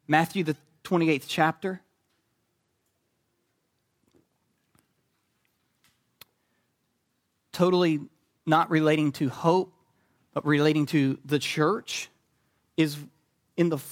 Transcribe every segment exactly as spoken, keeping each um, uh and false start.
Matthew, the twenty-eighth chapter. Totally not relating to hope, but relating to the church, is in the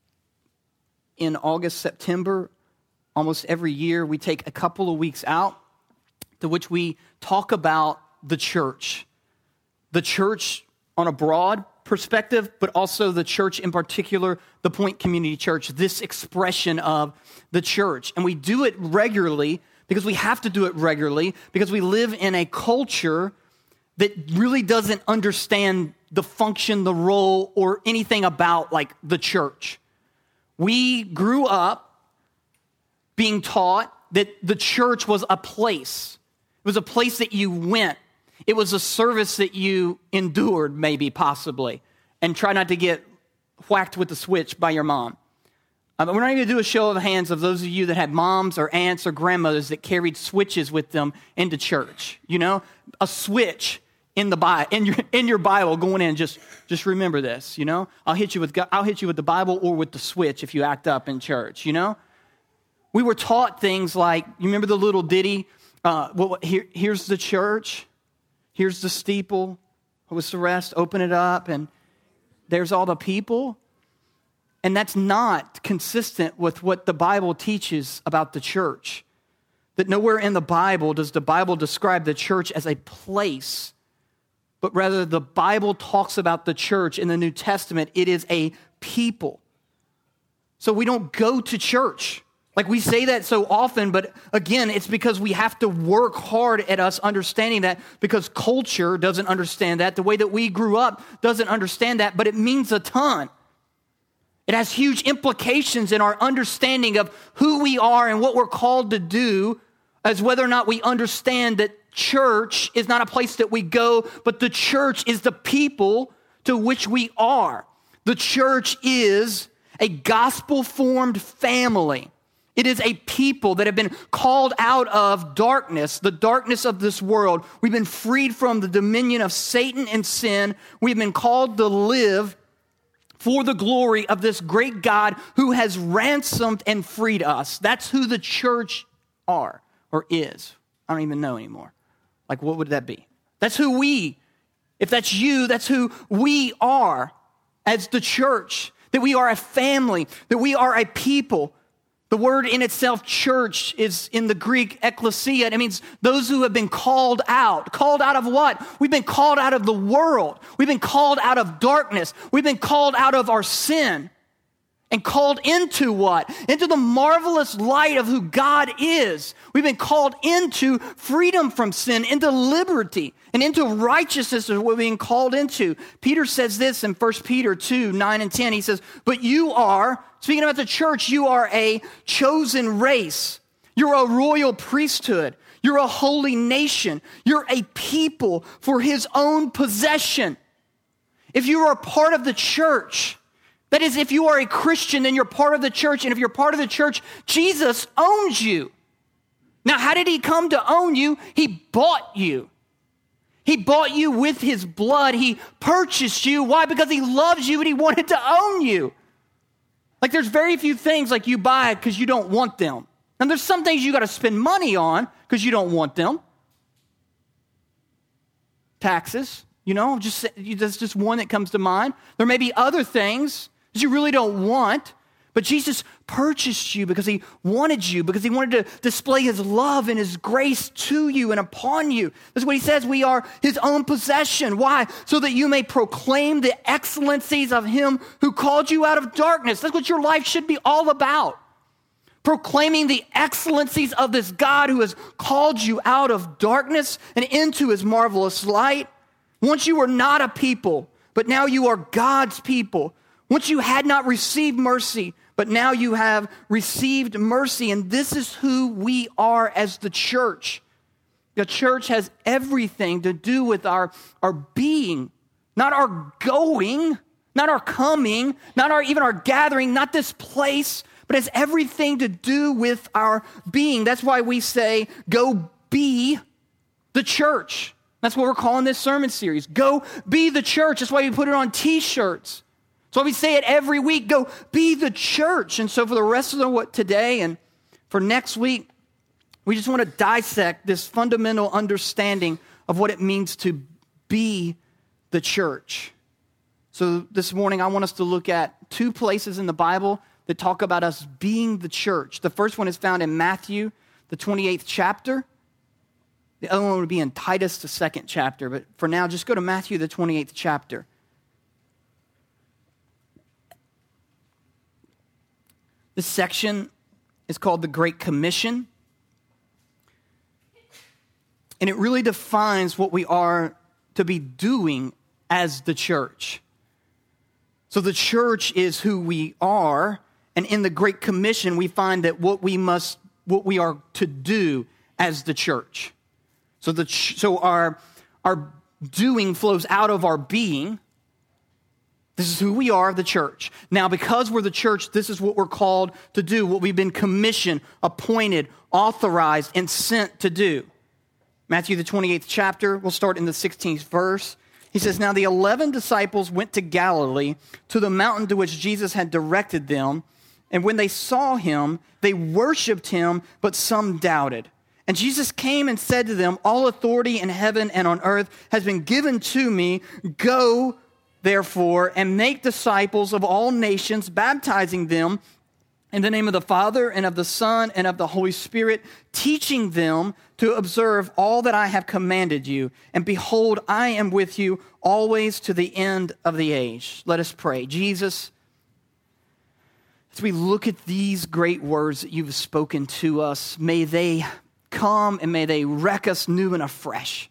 in August, September, almost every year, we take a couple of weeks out to which we talk about the church. The church on a broad perspective, but also the church in particular, the Point Community Church, this expression of the church. And we do it regularly because we have to do it regularly because we live in a culture that really doesn't understand the function, the role, or anything about like the church. We grew up being taught that the church was a place. It was a place that you went. It was a service that you endured, maybe, possibly, and try not to get whacked with the switch by your mom. Uh, we're not going to do a show of hands of those of you that had moms or aunts or grandmothers that carried switches with them into church. You know, a switch in the Bible, in your in your Bible, going in. Just just remember this. You know, I'll hit you with I'll hit you with the Bible or with the switch if you act up in church. You know, we were taught things like, you remember the little ditty. Uh, well, here, here's the church. Here's the steeple. What's the rest? Open it up, and there's all the people. And that's not consistent with what the Bible teaches about the church. That nowhere in the Bible does the Bible describe the church as a place, but rather the Bible talks about the church in the New Testament. It is a people. So we don't go to church. Like we say that so often, but again, it's because we have to work hard at us understanding that, because culture doesn't understand that. The way that we grew up doesn't understand that, but it means a ton. It has huge implications in our understanding of who we are and what we're called to do, as whether or not we understand that church is not a place that we go, but the church is the people to which we are. The church is a gospel-formed family. It is a people that have been called out of darkness, the darkness of this world. We've been freed from the dominion of Satan and sin. We've been called to live for the glory of this great God who has ransomed and freed us. That's who the church are or is. I don't even know anymore. Like, what would that be? That's who we, if that's you, that's who we are as the church. That we are a family, that we are a people. The word in itself, church, is in the Greek ekklesia. It means those who have been called out. Called out of what? We've been called out of the world. We've been called out of darkness. We've been called out of our sin. And called into what? Into the marvelous light of who God is. We've been called into freedom from sin, into liberty, and into righteousness is what we've been called into. Peter says this in First Peter two, nine and ten. He says, but you are, speaking about the church, you are a chosen race. You're a royal priesthood. You're a holy nation. You're a people for his own possession. If you are a part of the church, that is, if you are a Christian, then you're part of the church. And if you're part of the church, Jesus owns you. Now, how did he come to own you? He bought you. He bought you with his blood. He purchased you. Why? Because he loves you and he wanted to own you. Like, there's very few things like you buy because you don't want them. And there's some things you got to spend money on because you don't want them. Taxes, you know, just that's just one that comes to mind. There may be other things that you really don't want, but Jesus purchased you because he wanted you, because he wanted to display his love and his grace to you and upon you. That's what he says. We are his own possession. Why? So that you may proclaim the excellencies of him who called you out of darkness. That's what your life should be all about. Proclaiming the excellencies of this God who has called you out of darkness and into his marvelous light. Once you were not a people, but now you are God's people. Once you had not received mercy, but now you have received mercy. And this is who we are as the church. The church has everything to do with our, our being, not our going, not our coming, not our even our gathering, not this place, but it has everything to do with our being. That's why we say, go be the church. That's what we're calling this sermon series. Go be the church. That's why we put it on t-shirts. So we say it every week, go be the church. And so for the rest of the what today and for next week, we just want to dissect this fundamental understanding of what it means to be the church. So this morning, I want us to look at two places in the Bible that talk about us being the church. The first one is found in Matthew, the twenty-eighth chapter. The other one would be in Titus, the second chapter. But for now, just go to Matthew, the twenty-eighth chapter. This section is called the Great Commission. And it really defines what we are to be doing as the church. So the church is who we are. And in the Great Commission, we find that what we must, what we are to do as the church. So the so our, our doing flows out of our being. This is who we are, the church. Now, because we're the church, this is what we're called to do, what we've been commissioned, appointed, authorized, and sent to do. Matthew, the twenty-eighth chapter, we'll start in the sixteenth verse. He says, "Now the eleven disciples went to Galilee, to the mountain to which Jesus had directed them. And when they saw him, they worshiped him, but some doubted. And Jesus came and said to them, 'All authority in heaven and on earth has been given to me. Go, therefore, and make disciples of all nations, baptizing them in the name of the Father and of the Son and of the Holy Spirit, teaching them to observe all that I have commanded you. And behold, I am with you always to the end of the age.'" Let us pray. Jesus, as we look at these great words that you've spoken to us, may they come and may they wreck us new and afresh.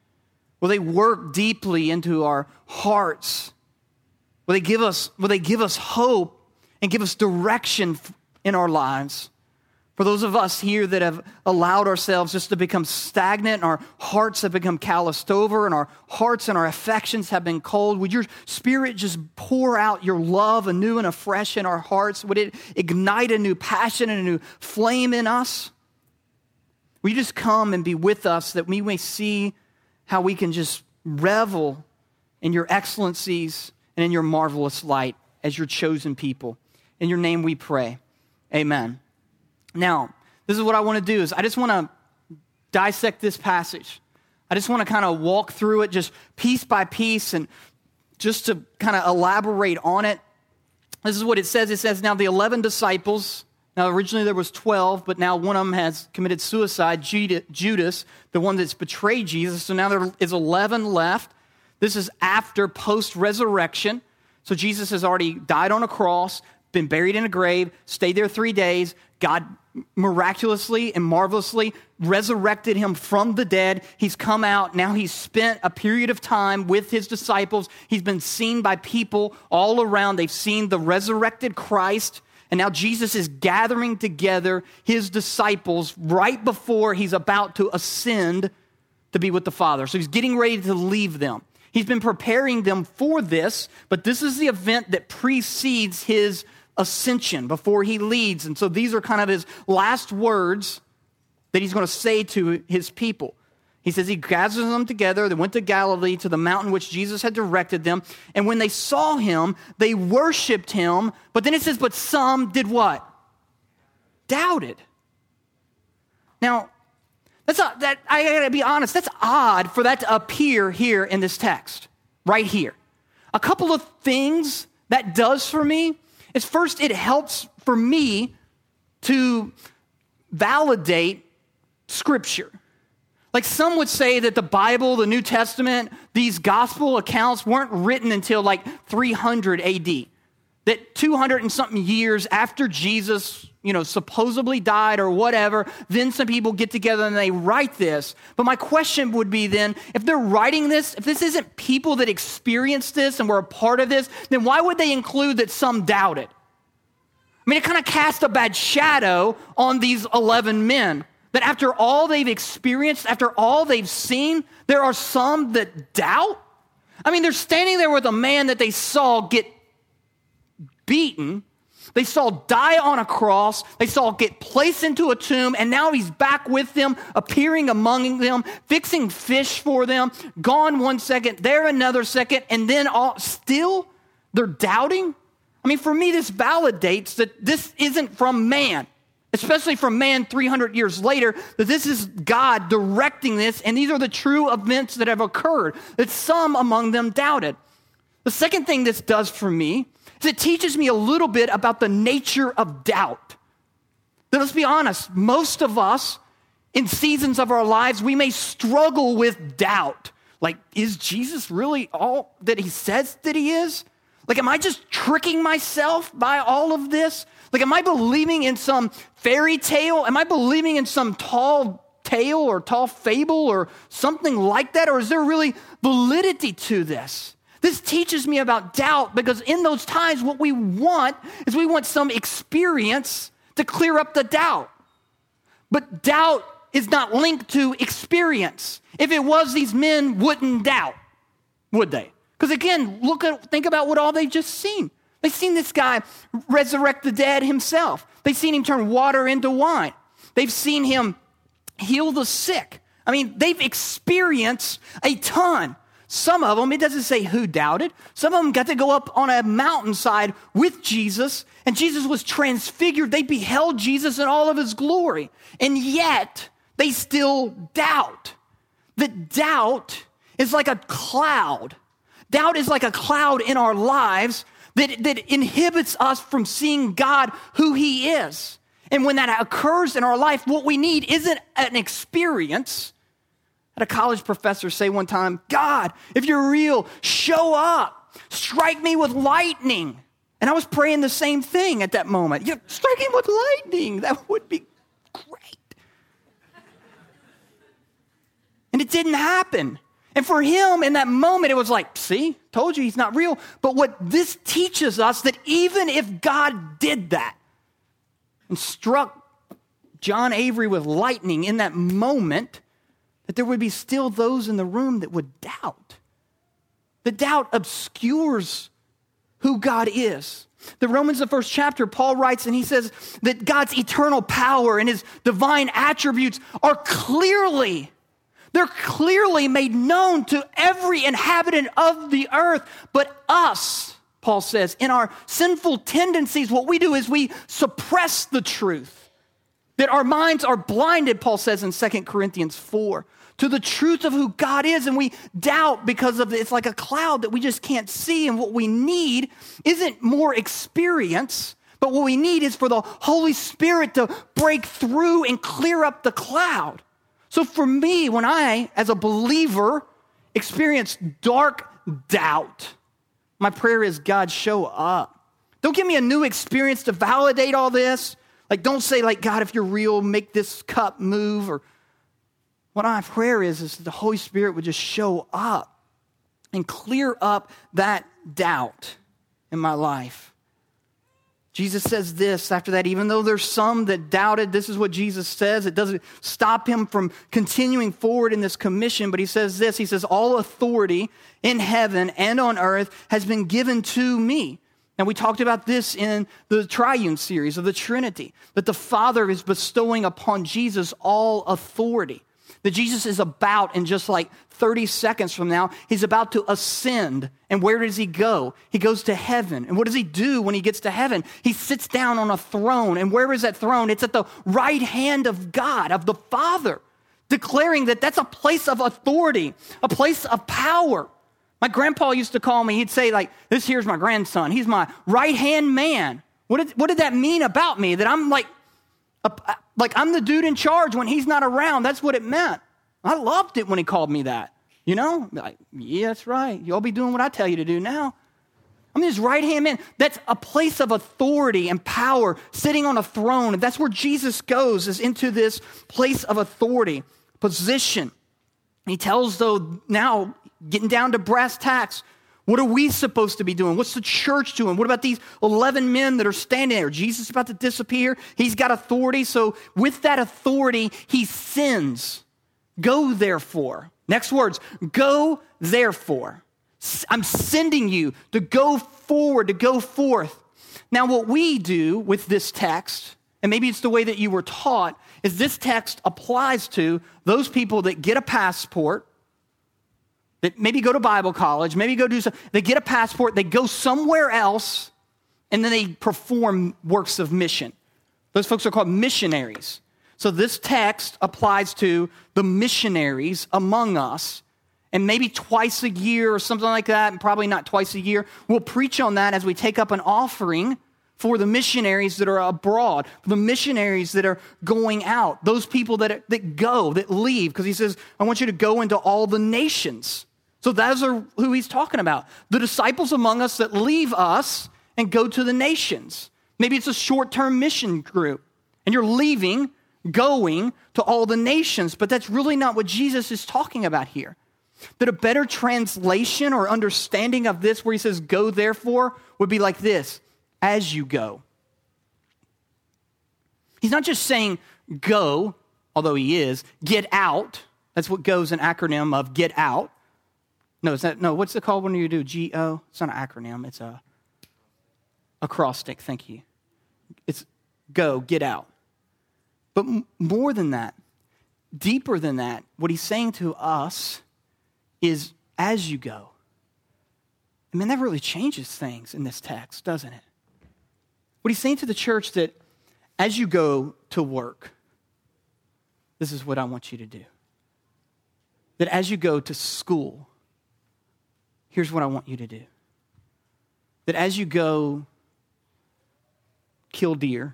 Will they work deeply into our hearts? Will they give us, will they give us hope and give us direction in our lives? For those of us here that have allowed ourselves just to become stagnant and our hearts have become calloused over and our hearts and our affections have been cold, would your Spirit just pour out your love anew and afresh in our hearts? Would it ignite a new passion and a new flame in us? Will you just come and be with us that we may see how we can just revel in your excellencies and in your marvelous light as your chosen people. In your name we pray. Amen. Now, this is what I want to do is I just want to dissect this passage. I just want to kind of walk through it just piece by piece and just to kind of elaborate on it. This is what it says. It says, "Now the eleven disciples," now originally there was twelve, but now one of them has committed suicide, Judas, the one that's betrayed Jesus. So now there is eleven left. This is after post-resurrection. So Jesus has already died on a cross, been buried in a grave, stayed there three days. God miraculously and marvelously resurrected him from the dead. He's come out. Now he's spent a period of time with his disciples. He's been seen by people all around. They've seen the resurrected Christ. And now Jesus is gathering together his disciples right before he's about to ascend to be with the Father. So he's getting ready to leave them. He's been preparing them for this, but this is the event that precedes his ascension before he leads. And so these are kind of his last words that he's going to say to his people. He says he gathers them together. They went to Galilee, to the mountain which Jesus had directed them. And when they saw him, they worshiped him. But then it says, but some did what? Doubted. Now, that's not, that I gotta be honest, that's odd for that to appear here in this text, right here. A couple of things that does for me is first, it helps for me to validate Scripture. Like some would say that the Bible, the New Testament, these gospel accounts weren't written until like three hundred A D. That two hundred and something years after Jesus, you know, supposedly died or whatever, then some people get together and they write this. But my question would be then, if they're writing this, if this isn't people that experienced this and were a part of this, then why would they include that some doubted? I mean, it kind of casts a bad shadow on these eleven men. That after all they've experienced, after all they've seen, there are some that doubt. I mean, they're standing there with a man that they saw get beaten. They saw die on a cross. They saw get placed into a tomb. And now he's back with them, appearing among them, fixing fish for them. Gone one second, there another second. And then all, still They're doubting. I mean, for me, this validates that this isn't from man, especially from man three hundred years later, that this is God directing this, and these are the true events that have occurred, that some among them doubted. The second thing this does for me is it teaches me a little bit about the nature of doubt. Now, let's be honest, most of us in seasons of our lives, we may struggle with doubt. Like, is Jesus really all that he says that he is? Like, am I just tricking myself by all of this? Like, am I believing in some fairy tale? Am I believing in some tall tale or tall fable or something like that? Or is there really validity to this? This teaches me about doubt because in those times, what we want is we want some experience to clear up the doubt. But doubt is not linked to experience. If it was, these men wouldn't doubt, would they? Because again, look at, think about what all they've just seen. They've seen this guy resurrect the dead himself. They've seen him turn water into wine. They've seen him heal the sick. I mean, they've experienced a ton. Some of them, it doesn't say who doubted. Some of them got to go up on a mountainside with Jesus, and Jesus was transfigured. They beheld Jesus in all of his glory. And yet, they still doubt. The doubt is like a cloud. Doubt is like a cloud in our lives that, that inhibits us from seeing God who he is. And when that occurs in our life, what we need isn't an experience. I had a college professor say one time, God, if you're real, show up. Strike me with lightning. And I was praying the same thing at that moment. Yeah, strike him with lightning. That would be great. And it didn't happen. And for him, in that moment, it was like, see, told you he's not real. But what this teaches us, that even if God did that and struck John Avery with lightning in that moment, that there would be still those in the room that would doubt. The doubt obscures who God is. The Romans, the first chapter, Paul writes and he says that God's eternal power and his divine attributes are clearly, they're clearly made known to every inhabitant of the earth. But us, Paul says, in our sinful tendencies, what we do is we suppress the truth. That our minds are blinded, Paul says in Second Corinthians four, to the truth of who God is, and we doubt because of it. It's like a cloud that we just can't see, and what we need isn't more experience, but what we need is for the Holy Spirit to break through and clear up the cloud. So for me, when I, as a believer, experience dark doubt, my prayer is, God, show up. Don't give me a new experience to validate all this. Like, don't say, like, God, if you're real, make this cup move. Or what my prayer is, is that the Holy Spirit would just show up and clear up that doubt in my life. Jesus says this after that, even though there's some that doubted, this is what Jesus says. It doesn't stop him from continuing forward in this commission, but he says this, he says, all authority in heaven and on earth has been given to me. Now, we talked about this in the triune series of the Trinity, that the Father is bestowing upon Jesus all authority. That Jesus is about, in just like thirty seconds from now, he's about to ascend. And where does he go? He goes to heaven. And what does he do when he gets to heaven? He sits down on a throne. And where is that throne? It's at the right hand of God, of the Father, declaring that that's a place of authority, a place of power. My grandpa used to call me, he'd say, like, this here's my grandson. He's my right-hand man. What did, what did that mean about me? That I'm like, a, like I'm the dude in charge when he's not around. That's what it meant. I loved it when he called me that. You know, like, yeah, that's right. You'll be doing what I tell you to do now. I'm his right-hand man. That's a place of authority and power, sitting on a throne. And that's where Jesus goes, is into this place of authority, position. He tells, though, now, getting down to brass tacks, what are we supposed to be doing? What's the church doing? What about these eleven men that are standing there? Jesus is about to disappear. He's got authority. So with that authority, he sends. Go therefore. Next words, go therefore. I'm sending you to go forward, to go forth. Now what we do with this text, and maybe it's the way that you were taught, is this text applies to those people that get a passport, that maybe go to Bible college, maybe go do something. They get a passport, they go somewhere else, and then they perform works of mission. Those folks are called missionaries. So this text applies to the missionaries among us. And maybe twice a year or something like that, and probably not twice a year, we'll preach on that as we take up an offering for the missionaries that are abroad, for the missionaries that are going out, those people that, that go, that leave, because he says, I want you to go into all the nations. So those are who he's talking about. The disciples among us that leave us and go to the nations. Maybe it's a short-term mission group, and you're leaving, going to all the nations, but that's really not what Jesus is talking about here. That a better translation or understanding of this, where he says, go therefore, would be like this, as you go. He's not just saying go, although he is, get out. That's what go's an acronym of get out. No, is that, no, what's it called when you do G O? It's not an acronym, it's a acrostic, thank you. It's go, get out. But m- more than that, deeper than that, what he's saying to us is as you go. I mean, that really changes things in this text, doesn't it? What he's saying to the church that as you go to work, this is what I want you to do. That as you go to school, here's what I want you to do. That as you go kill deer,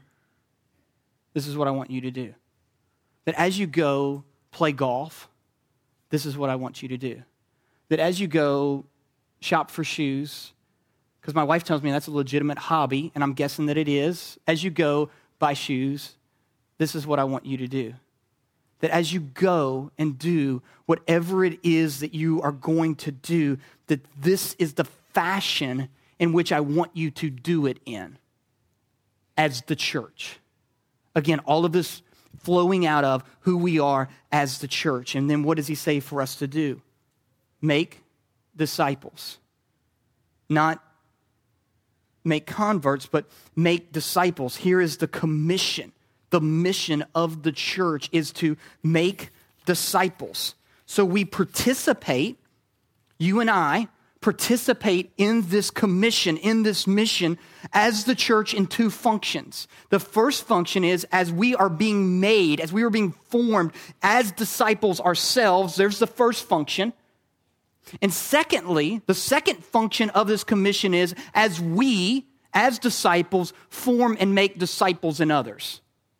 this is what I want you to do. That as you go play golf, this is what I want you to do. That as you go shop for shoes, because my wife tells me that's a legitimate hobby, and I'm guessing that it is. As you go buy shoes, this is what I want you to do. That as you go and do whatever it is that you are going to do, that this is the fashion in which I want you to do it in as the church. Again, all of this flowing out of who we are as the church. And then what does he say for us to do? Make disciples. Not make converts, but make disciples. Here is the commission. The mission of the church is to make disciples. So we participate, you and I participate in this commission, in this mission as the church in two functions. The first function is as we are being made, as we are being formed as disciples ourselves, there's the first function. And secondly, the second function of this commission is as we, as disciples, form and make disciples in others.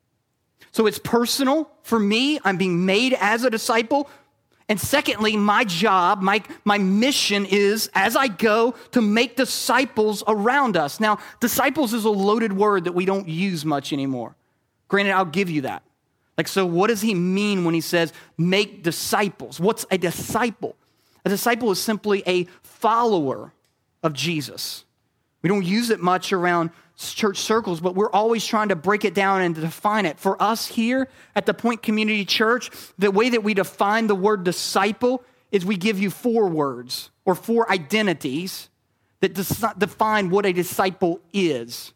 So it's personal for me, I'm being made as a disciple. And secondly, my job, my, my mission is, as I go, to make disciples around us. Now, disciples is a loaded word that we don't use much anymore. Granted, I'll give you that. Like, so what does he mean when he says, make disciples? What's a disciple? A disciple is simply a follower of Jesus. We don't use it much around church circles, but we're always trying to break it down and to define it. For us here at the Point Community Church, the way that we define the word disciple is we give you four words or four identities that define what a disciple is.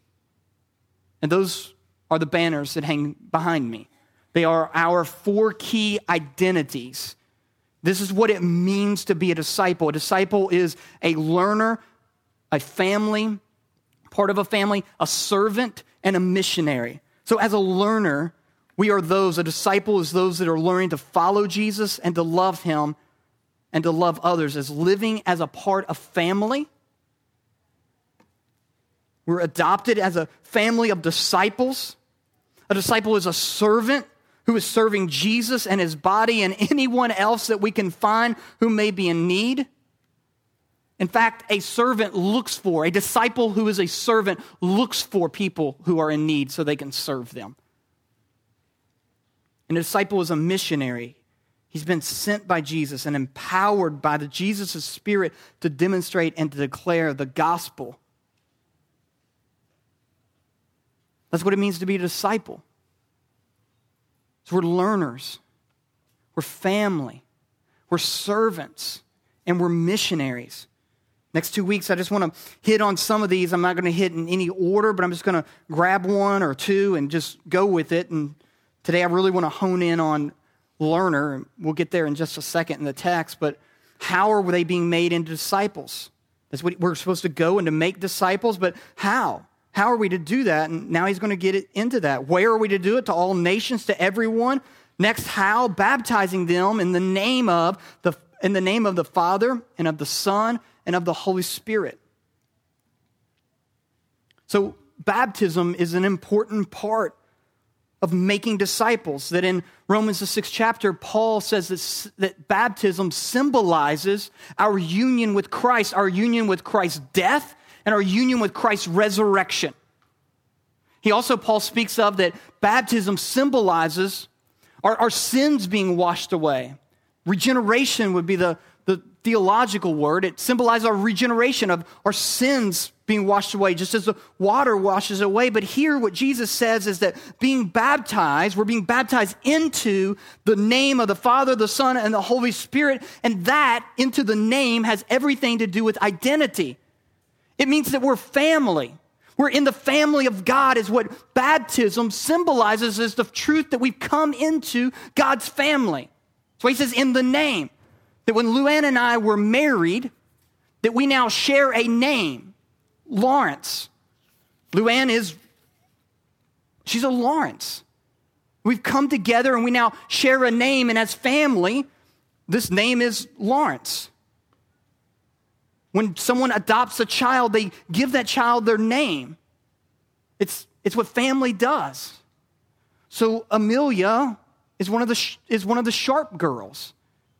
And those are the banners that hang behind me. They are our four key identities. This is what it means to be a disciple. A disciple is a learner, a family, part of a family, a servant, and a missionary. So as a learner, we are those, a disciple is those that are learning to follow Jesus and to love him and to love others, as living as a part of family. We're adopted as a family of disciples. A disciple is a servant who is serving Jesus and his body and anyone else that we can find who may be in need. In fact, a servant looks for, a disciple who is a servant looks for people who are in need so they can serve them. And a disciple is a missionary. He's been sent by Jesus and empowered by the Jesus' Spirit to demonstrate and to declare the gospel. That's what it means to be a disciple. So we're learners, we're family, we're servants, and we're missionaries. Next two weeks, I just want to hit on some of these. I'm not going to hit in any order, but I'm just going to grab one or two and just go with it. And today I really want to hone in on learner. We'll get there in just a second in the text, but how are they being made into disciples? That's what we're supposed to go and to make disciples, but how? How are we to do that? And now he's going to get it into that. Where are we to do it? To all nations, to everyone. Next, how? Baptizing them in the name of the in the name of the Father and of the Son and of the Holy Spirit. So baptism is an important part of making disciples. That in Romans the sixth chapter, Paul says that, that baptism symbolizes our union with Christ, our union with Christ's death, and our union with Christ's resurrection. He also, Paul speaks of that baptism symbolizes our, our sins being washed away. Regeneration would be the, the theological word. It symbolizes our regeneration of our sins being washed away, just as the water washes away. But here what Jesus says is that being baptized, we're being baptized into the name of the Father, the Son, and the Holy Spirit. And that, into the name, has everything to do with identity. It means that we're family. We're in the family of God, is what baptism symbolizes, is the truth that we've come into God's family. So he says in the name, that when Luann and I were married, that we now share a name, Lawrence. Luann is, she's a Lawrence. We've come together and we now share a name, and as family, this name is Lawrence. When someone adopts a child, they give that child their name. It's, it's what family does. So Amelia is one of the, is one of the Sharp girls.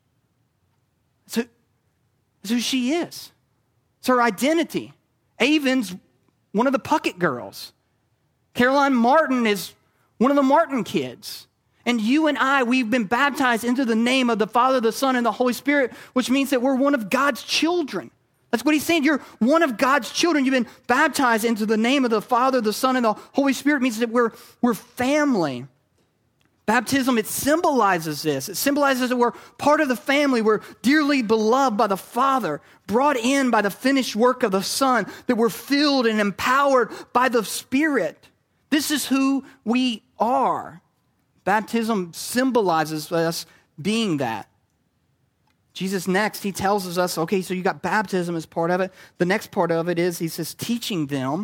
So, that's who she is. It's her identity. Avon's one of the Puckett girls. Caroline Martin is one of the Martin kids. And you and I, we've been baptized into the name of the Father, the Son, and the Holy Spirit, which means that we're one of God's children. That's what he's saying. You're one of God's children. You've been baptized into the name of the Father, the Son, and the Holy Spirit. It means that we're, we're family. Baptism, it symbolizes this. It symbolizes that we're part of the family. We're dearly beloved by the Father, brought in by the finished work of the Son, that we're filled and empowered by the Spirit. This is who we are. Baptism symbolizes us being that. Jesus next, he tells us, okay, so you got baptism as part of it. The next part of it is, he says, teaching them.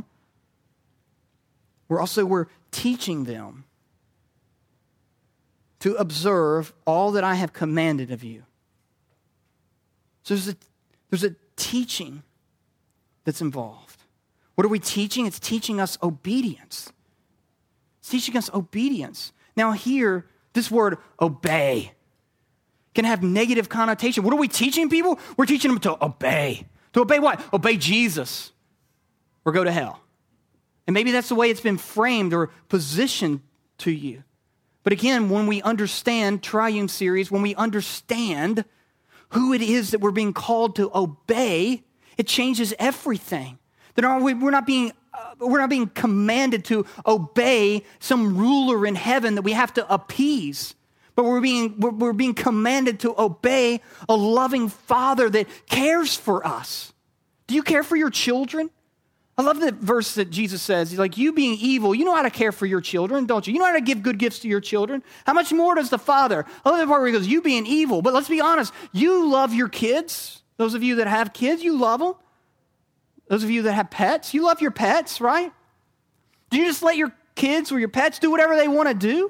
We're also, we're teaching them to observe all that I have commanded of you. So there's a, there's a teaching that's involved. What are we teaching? It's teaching us obedience. It's teaching us obedience. Now here, this word obey can have negative connotation. What are we teaching people? We're teaching them to obey. To obey what? Obey Jesus or go to hell. And maybe that's the way it's been framed or positioned to you. But again, when we understand Triune Series, when we understand who it is that we're being called to obey, it changes everything. That we're not being uh, we're not being commanded to obey some ruler in heaven that we have to appease. But we're being, we're, we're being commanded to obey a loving Father that cares for us. Do you care for your children? I love the verse that Jesus says, he's like, you being evil, you know how to care for your children, don't you? You know how to give good gifts to your children? How much more does the Father? I love the part where he goes, you being evil. But let's be honest, you love your kids. Those of you that have kids, you love them. Those of you that have pets, you love your pets, right? Do you just let your kids or your pets do whatever they want to do?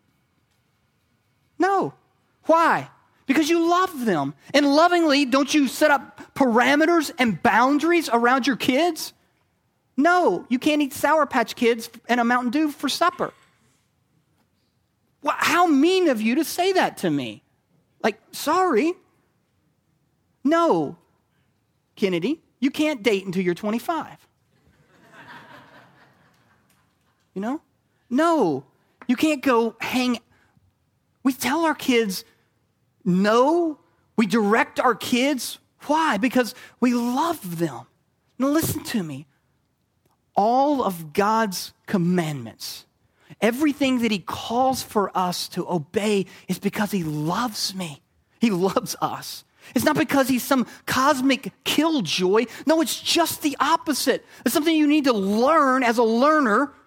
No. Why? Because you love them. And lovingly, don't you set up parameters and boundaries around your kids? No, you can't eat Sour Patch Kids and a Mountain Dew for supper. Well, how mean of you to say that to me? Like, sorry. No, Kennedy, you can't date until you're twenty-five. You know? No, you can't go hang. We tell our kids no. We direct our kids. Why? Because we love them. Now listen to me. All of God's commandments, everything that he calls for us to obey is because he loves me. He loves us. It's not because he's some cosmic killjoy. No, it's just the opposite. It's something you need to learn as a learner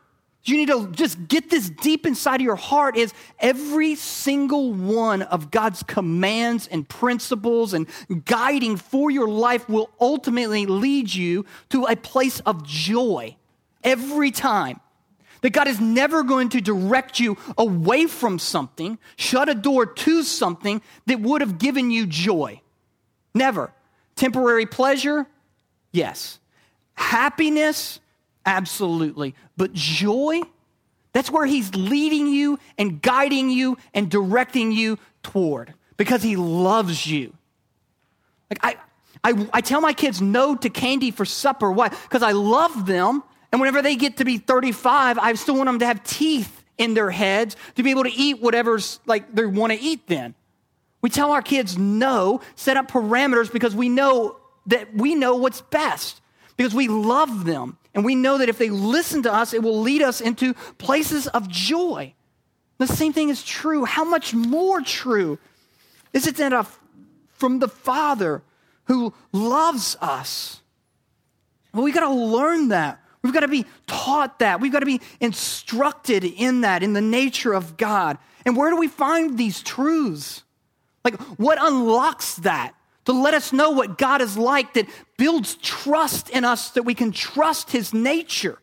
You need to just get this deep inside of your heart is every single one of God's commands and principles and guiding for your life will ultimately lead you to a place of joy every time. That God is never going to direct you away from something, shut a door to something that would have given you joy. Never. Temporary pleasure? Yes. Happiness? Absolutely. But joy, that's where he's leading you and guiding you and directing you toward because he loves you. Like I, I, I tell my kids no to candy for supper. Why? Because I love them. And whenever they get to be thirty-five, I still want them to have teeth in their heads to be able to eat whatever's like they want to eat then. We tell our kids no, set up parameters because we know that we know what's best. Because we love them, and we know that if they listen to us, it will lead us into places of joy. The same thing is true. How much more true is it that a, from the Father who loves us? Well, we got to learn that. We've got to be taught that. We've got to be instructed in that, in the nature of God. And where do we find these truths? Like, what unlocks that? To let us know what God is like that builds trust in us that we can trust his nature.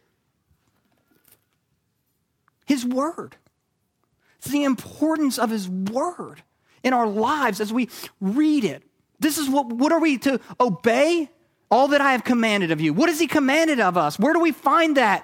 His word. It's the importance of his word in our lives as we read it. This is what, what are we to obey? All that I have commanded of you. What has he commanded of us? Where do we find that?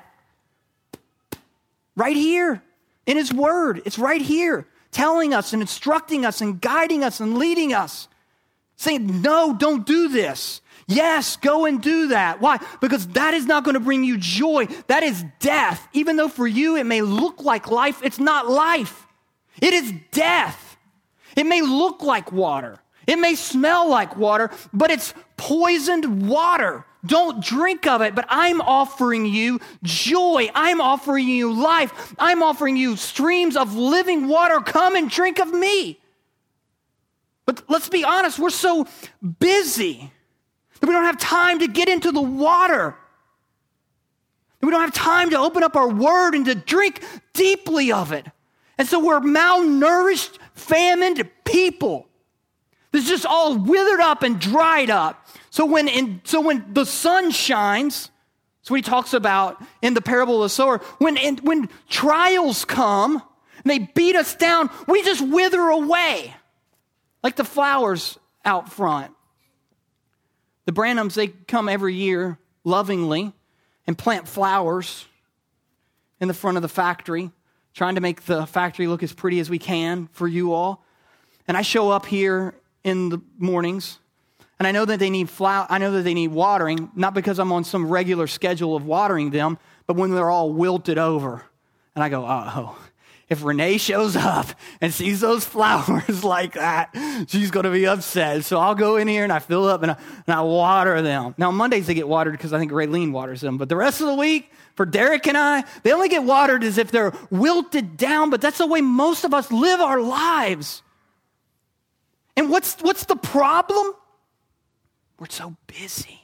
Right here in his word. It's right here telling us and instructing us and guiding us and leading us. Saying, no, don't do this. Yes, go and do that. Why? Because that is not going to bring you joy. That is death. Even though for you it may look like life, it's not life. It is death. It may look like water. It may smell like water, but it's poisoned water. Don't drink of it, but I'm offering you joy. I'm offering you life. I'm offering you streams of living water. Come and drink of me. But let's be honest, we're so busy that we don't have time to get into the water. That we don't have time to open up our word and to drink deeply of it. And so we're malnourished, famined people. It's just all withered up and dried up. So when in, so when the sun shines, that's what he talks about in the parable of the sower, when, in, when trials come and they beat us down, we just wither away. Like the flowers out front. The Branhams, they come every year lovingly and plant flowers in the front of the factory, trying to make the factory look as pretty as we can for you all. And I show up here in the mornings, and I know that they need flower. I know that they need watering, not because I'm on some regular schedule of watering them, but when they're all wilted over. And I go, oh, if Renee shows up and sees those flowers like that, she's going to be upset. So I'll go in here and I fill up and I, and I water them. Now, Mondays they get watered because I think Raylene waters them. But the rest of the week, for Derek and I, they only get watered as if they're wilted down. But that's the way most of us live our lives. And what's, what's the problem? We're so busy.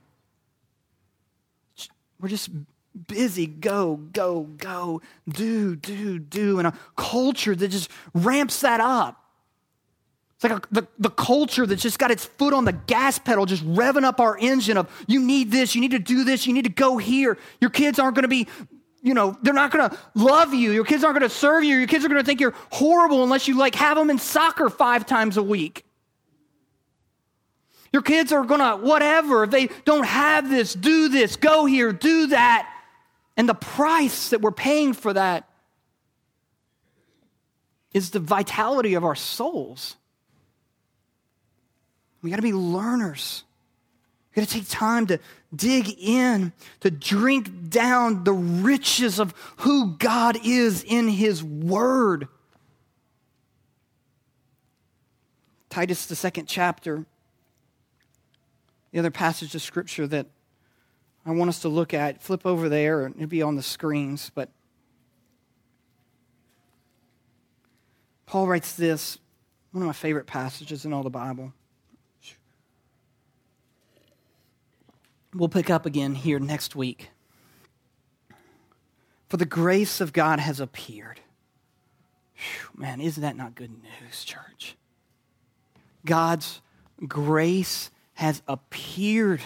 We're just busy, go, go, go, do, do, do, and a culture that just ramps that up. It's like a, the, the culture that's just got its foot on the gas pedal, just revving up our engine of, you need this, you need to do this, you need to go here. Your kids aren't going to be, you know, they're not going to love you. Your kids aren't going to serve you. Your kids are going to think you're horrible unless you like have them in soccer five times a week. Your kids are going to whatever. If they don't have this, do this, go here, do that. And the price that we're paying for that is the vitality of our souls. We got to be learners. We got to take time to dig in, to drink down the riches of who God is in his word. Titus, the second chapter, the other passage of scripture that I want us to look at, flip over there, and it'll be on the screens, but Paul writes this, one of my favorite passages in all the Bible. We'll pick up again here next week. For the grace of God has appeared. Whew, man, isn't that not good news, church? God's grace has appeared,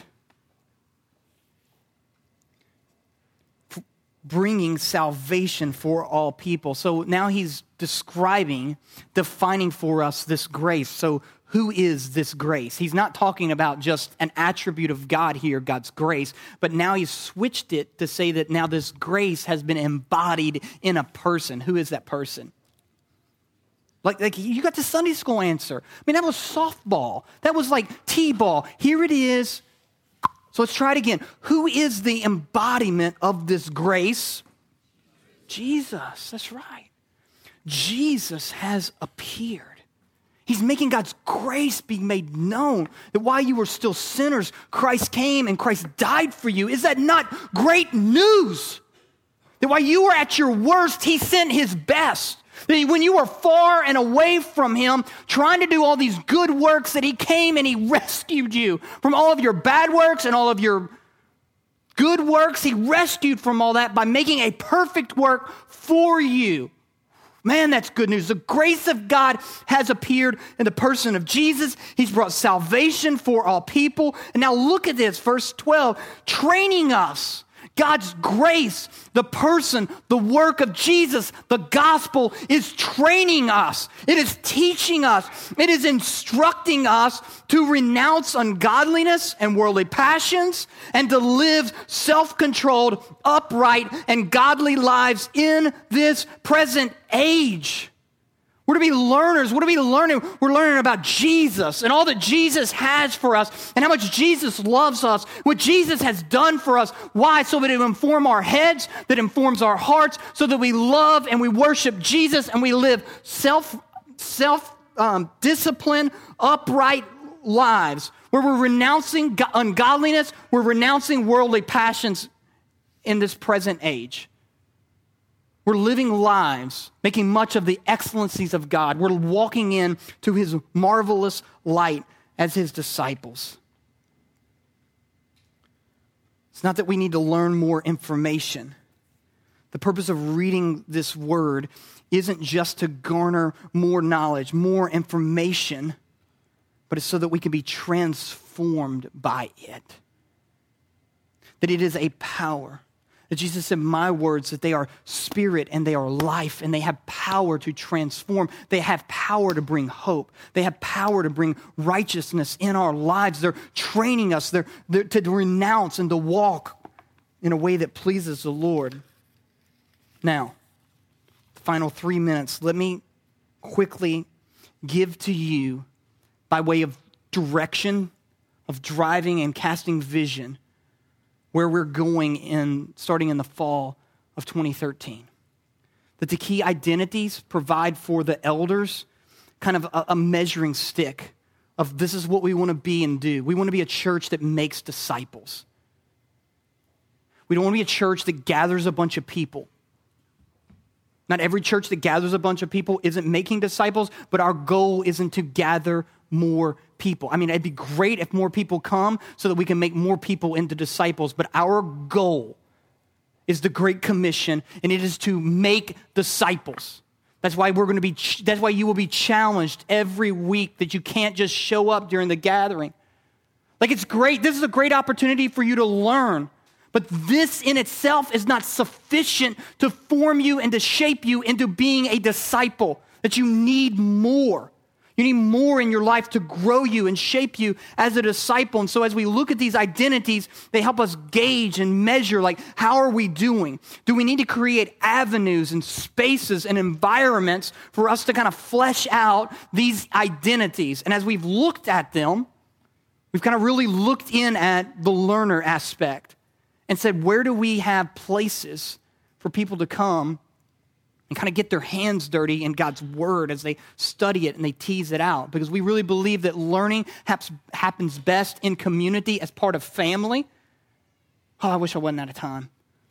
bringing salvation for all people. So now he's describing, defining for us this grace. So who is this grace? He's not talking about just an attribute of God here, God's grace, but now he's switched it to say that now this grace has been embodied in a person. Who is that person? Like, like you got the Sunday school answer. I mean, that was softball. That was like T-ball. Here it is. So let's try it again. Who is the embodiment of this grace? Jesus, that's right. Jesus has appeared. He's making God's grace be made known. That while you were still sinners, Christ came and Christ died for you. Is that not great news? That while you were at your worst, he sent his best. That when you were far and away from him, trying to do all these good works, that he came and he rescued you from all of your bad works and all of your good works. He rescued from all that by making a perfect work for you. Man, that's good news. The grace of God has appeared in the person of Jesus. He's brought salvation for all people. And now look at this, verse twelve, training us. God's grace, the person, the work of Jesus, the gospel is training us. It is teaching us. It is instructing us to renounce ungodliness and worldly passions and to live self-controlled, upright, and godly lives in this present age. We're to be learners. What are we learning? We're learning about Jesus and all that Jesus has for us and how much Jesus loves us, what Jesus has done for us. Why? So that it will inform our heads, that informs our hearts, so that we love and we worship Jesus and we live self, self um, discipline, upright lives where we're renouncing ungodliness, we're renouncing worldly passions in this present age. We're living lives, making much of the excellencies of God. We're walking in to his marvelous light as his disciples. It's not that we need to learn more information. The purpose of reading this word isn't just to garner more knowledge, more information, but it's so that we can be transformed by it. That it is a power. That Jesus said, my words, that they are spirit and they are life and they have power to transform. They have power to bring hope. They have power to bring righteousness in our lives. They're training us they're, they're to renounce and to walk in a way that pleases the Lord. Now, the final three minutes, let me quickly give to you by way of direction, of driving and casting vision, where we're going in, starting in the fall of twenty thirteen. That the key identities provide for the elders kind of a, a measuring stick of this is what we want to be and do. We want to be a church that makes disciples. We don't want to be a church that gathers a bunch of people. Not every church that gathers a bunch of people isn't making disciples, but our goal isn't to gather more people. I mean, it'd be great if more people come so that we can make more people into disciples, but our goal is the Great Commission, and it is to make disciples. That's why we're going to be, that's why you will be challenged every week that you can't just show up during the gathering. Like, it's great. This is a great opportunity for you to learn. But this in itself is not sufficient to form you and to shape you into being a disciple, that you need more. You need more in your life to grow you and shape you as a disciple. And so as we look at these identities, they help us gauge and measure, like, how are we doing? Do we need to create avenues and spaces and environments for us to kind of flesh out these identities? And as we've looked at them, we've kind of really looked in at the learner aspect and said, where do we have places for people to come and kind of get their hands dirty in God's word as they study it and they tease it out? Because we really believe that learning haps, happens best in community as part of family. Oh, I wish I wasn't out of time.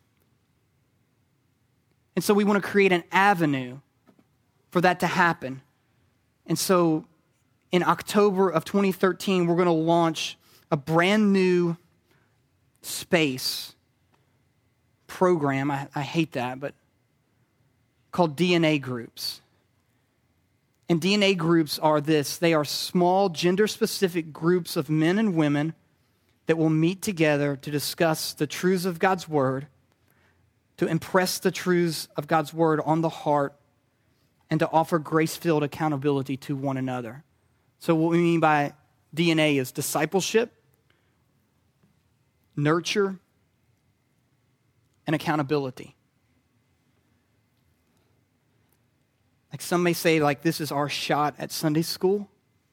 And so we want to create an avenue for that to happen. And so in October of twenty thirteen, we're going to launch a brand new space, program, I, I hate that, but called D N A groups. And D N A groups are this. They are small, gender-specific groups of men and women that will meet together to discuss the truths of God's word, to impress the truths of God's word on the heart, and to offer grace-filled accountability to one another. So what we mean by D N A is discipleship, nurture, and accountability. Like some may say, like, this is our shot at Sunday school.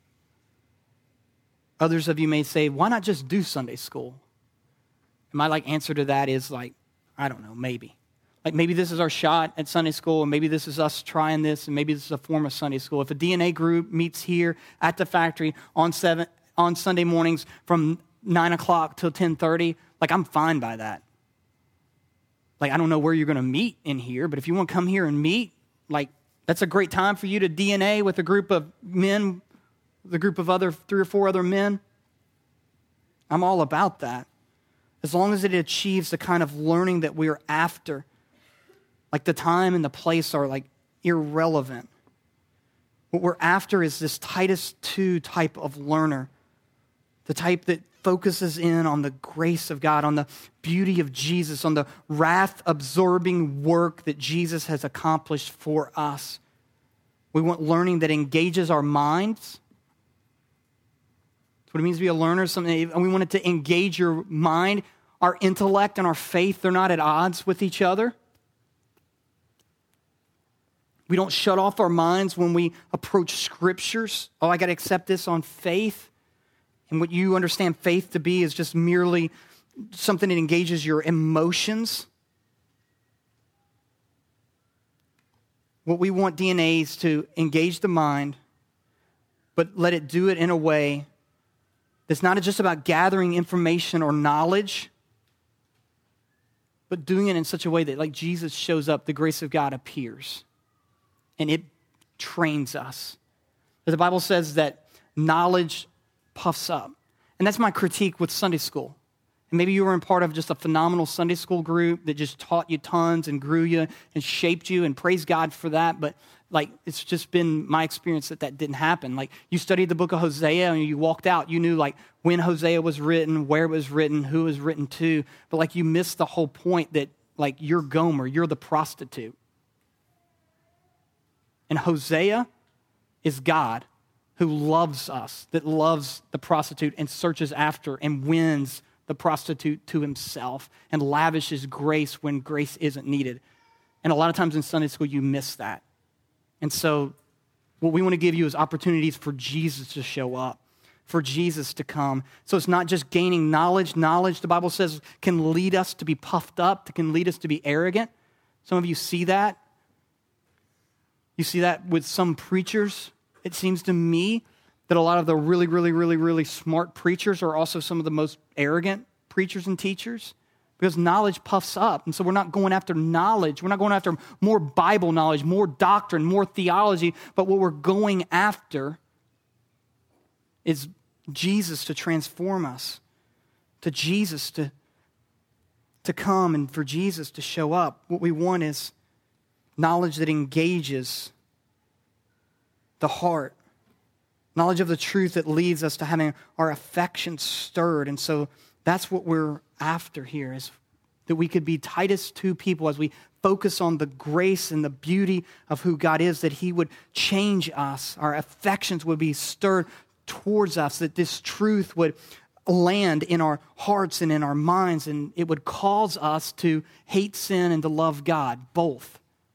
Others of you may say, why not just do Sunday school? And my like answer to that is like, I don't know, maybe. Like maybe this is our shot at Sunday school, and maybe this is us trying this, and maybe this is a form of Sunday school. If a D N A group meets here at the factory on seven on Sunday mornings from nine o'clock till ten thirty, like I'm fine by that. Like I don't know where you're going to meet in here, but if you want to come here and meet, like that's a great time for you to D N A with a group of men, the group of other three or four other men. I'm all about that. As long as it achieves the kind of learning that we're after. Like the time and the place are like irrelevant. What we're after is this Titus two type of learner. The type that focuses in on the grace of God, on the beauty of Jesus, on the wrath-absorbing work that Jesus has accomplished for us. We want learning that engages our minds. That's what it means to be a learner. Something, and we want it to engage your mind. Our intellect and our faith, they're not at odds with each other. We don't shut off our minds when we approach scriptures. Oh, I got to accept this on faith. And what you understand faith to be is just merely something that engages your emotions. What we want D N A is to engage the mind, but let it do it in a way that's not just about gathering information or knowledge, but doing it in such a way that like Jesus shows up, the grace of God appears. And it trains us. The Bible says that knowledge puffs up. And that's my critique with Sunday school. And maybe you were in part of just a phenomenal Sunday school group that just taught you tons and grew you and shaped you, and praise God for that. But like, it's just been my experience that that didn't happen. Like, you studied the book of Hosea and you walked out. You knew like when Hosea was written, where it was written, who it was written to. But like, you missed the whole point that like you're Gomer, you're the prostitute. And Hosea is God who loves us, that loves the prostitute and searches after and wins the prostitute to himself and lavishes grace when grace isn't needed. And a lot of times in Sunday school, you miss that. And so what we want to give you is opportunities for Jesus to show up, for Jesus to come. So it's not just gaining knowledge. Knowledge, the Bible says, can lead us to be puffed up, can lead us to be arrogant. Some of you see that. You see that with some preachers. It seems to me that a lot of the really, really, really, really smart preachers are also some of the most arrogant preachers and teachers, because knowledge puffs up. And so we're not going after knowledge. We're not going after more Bible knowledge, more doctrine, more theology. But what we're going after is Jesus to transform us, to Jesus to, to come and for Jesus to show up. What we want is knowledge that engages the heart. Knowledge of the truth that leads us to having our affections stirred. And so that's what we're after here, is that we could be Titus two people as we focus on the grace and the beauty of who God is, that he would change us. Our affections would be stirred towards us, that this truth would land in our hearts and in our minds, and it would cause us to hate sin and to love God, both.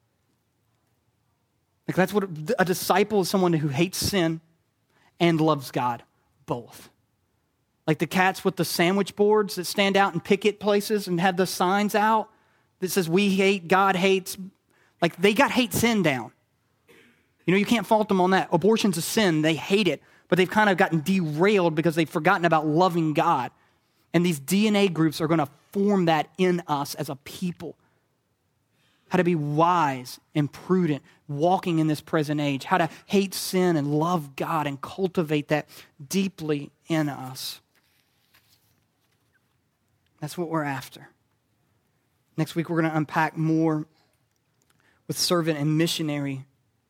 Like that's what a disciple is, someone who hates sin and loves God, both. Like the cats with the sandwich boards that stand out in picket places and have the signs out that says, we hate, God hates. Like they got hate sin down. You know, you can't fault them on that. Abortion's a sin. They hate it, but they've kind of gotten derailed because they've forgotten about loving God. And these D N A groups are going to form that in us as a people. How to be wise and prudent, walking in this present age. How to hate sin and love God and cultivate that deeply in us. That's what we're after. Next week, we're going to unpack more with servant and missionary.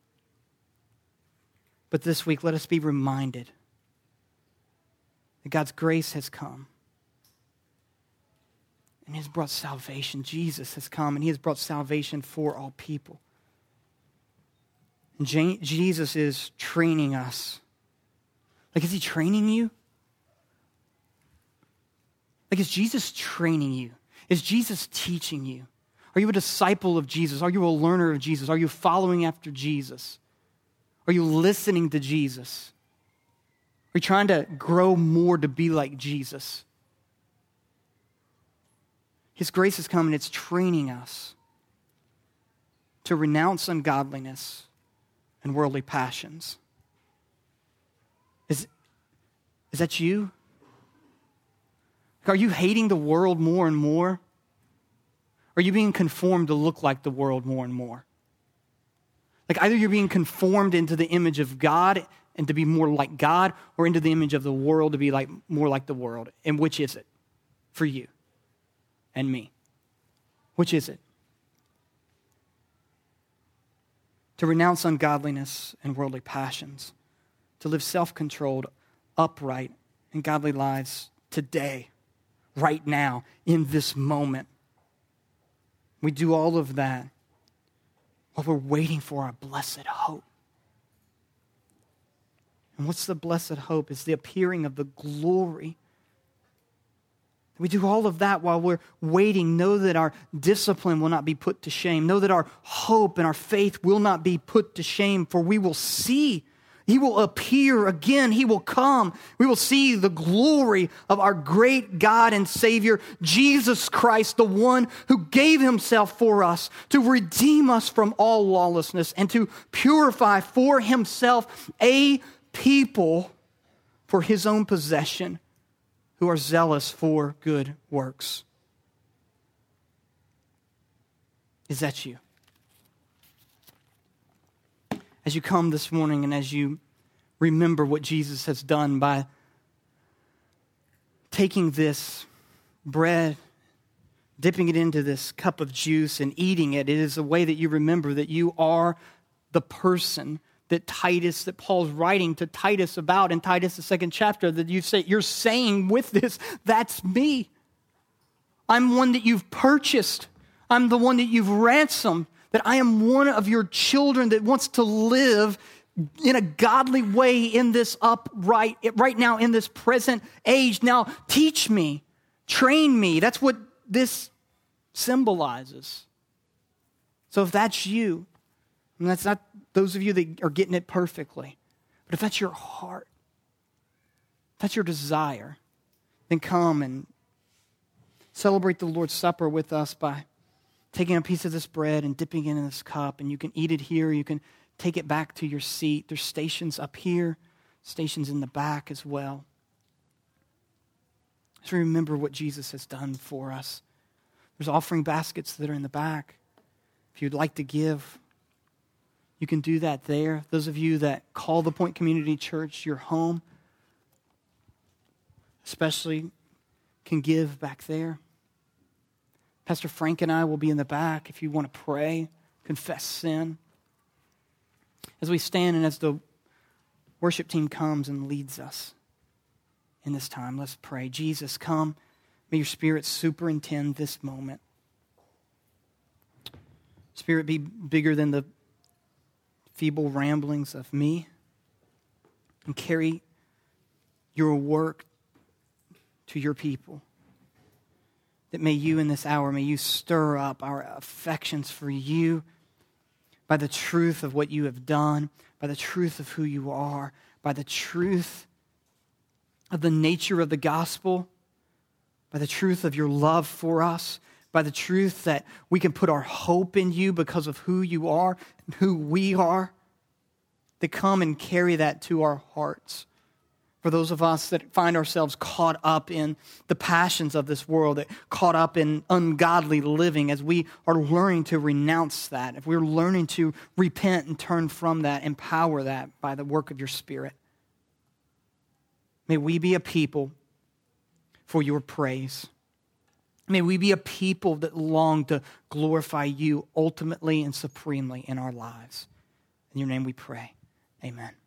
But this week, let us be reminded that God's grace has come. And He has brought salvation. Jesus has come, and He has brought salvation for all people. And Je- Jesus is training us. Like, is He training you? Like, is Jesus training you? Is Jesus teaching you? Are you a disciple of Jesus? Are you a learner of Jesus? Are you following after Jesus? Are you listening to Jesus? Are you trying to grow more to be like Jesus? His grace has come and it's training us to renounce ungodliness and worldly passions. Is, is that you? Are you hating the world more and more? Are you being conformed to look like the world more and more? Like either you're being conformed into the image of God and to be more like God, or into the image of the world to be like more like the world. And which is it for you and me? Which is it? To renounce ungodliness and worldly passions, to live self-controlled, upright, and godly lives today, right now, in this moment. We do all of that while we're waiting for our blessed hope. And what's the blessed hope? It's the appearing of the glory. We do all of that while we're waiting. Know that our discipline will not be put to shame. Know that our hope and our faith will not be put to shame, for we will see. He will appear again. He will come. We will see the glory of our great God and Savior, Jesus Christ, the one who gave Himself for us to redeem us from all lawlessness and to purify for Himself a people for His own possession who are zealous for good works. Is that you? As you come this morning and as you remember what Jesus has done by taking this bread, dipping it into this cup of juice and eating it, it is a way that you remember that you are the person that Titus, that Paul's writing to Titus about in Titus, the second chapter, that you say, you're saying with this, that's me. I'm one that you've purchased. I'm the one that you've ransomed. That I am one of your children that wants to live in a godly way in this upright, right now in this present age. Now teach me, train me. That's what this symbolizes. So if that's you, and that's not those of you that are getting it perfectly, but if that's your heart, if that's your desire, then come and celebrate the Lord's Supper with us by taking a piece of this bread and dipping it in this cup, and you can eat it here, you can take it back to your seat. There's stations up here, stations in the back as well. Just remember what Jesus has done for us. There's offering baskets that are in the back. If you'd like to give, you can do that there. Those of you that call the Point Community Church your home, especially, can give back there. Pastor Frank and I will be in the back if you want to pray, confess sin. As we stand and as the worship team comes and leads us in this time, let's pray. Jesus, come. May your Spirit superintend this moment. Spirit, be bigger than the feeble ramblings of me, and carry your work to your people. That may you in this hour, may you stir up our affections for you by the truth of what you have done, by the truth of who you are, by the truth of the nature of the gospel, by the truth of your love for us, by the truth that we can put our hope in you because of who you are and who we are, to come and carry that to our hearts. For those of us that find ourselves caught up in the passions of this world, that caught up in ungodly living, as we are learning to renounce that, if we're learning to repent and turn from that, empower that by the work of your Spirit. May we be a people for your praise. May we be a people that long to glorify you ultimately and supremely in our lives. In your name we pray. Amen.